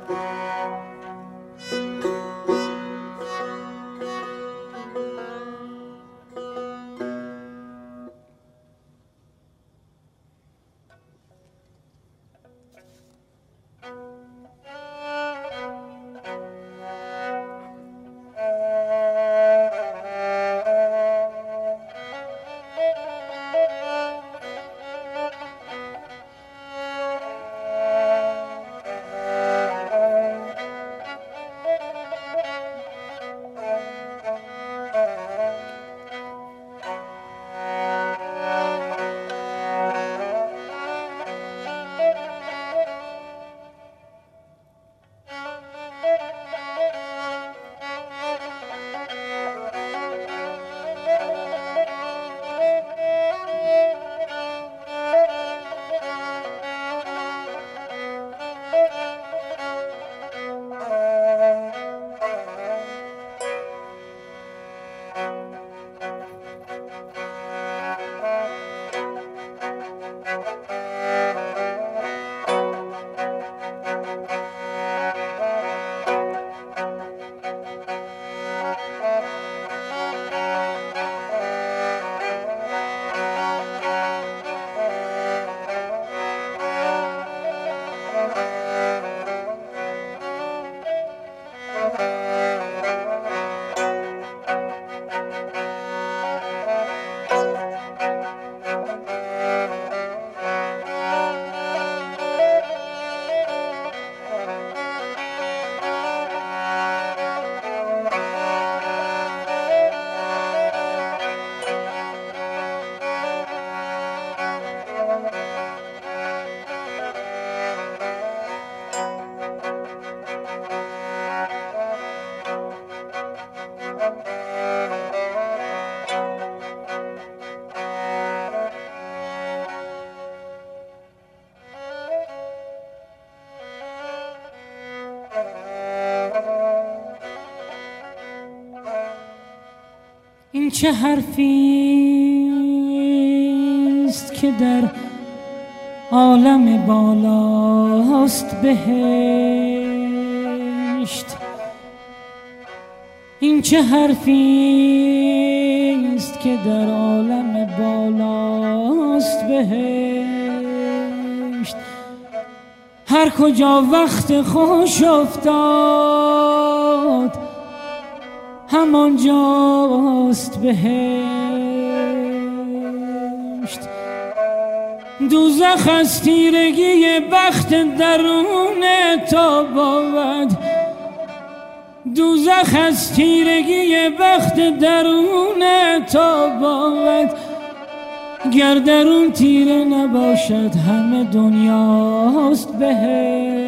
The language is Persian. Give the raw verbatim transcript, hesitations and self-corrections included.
این چه حرفیست که در عالم بالاست بهشت؟ این چه حرفیست که در عالم بالاست بهشت؟ هر کجا وقت خوش افتاد همان جاست بهشت. دوزخ از تیرگی بخت درون تو بود، دوزخ از تیرگی بخت درون تو بود. گر درون تیره نباشد همه دنیاست بهشت.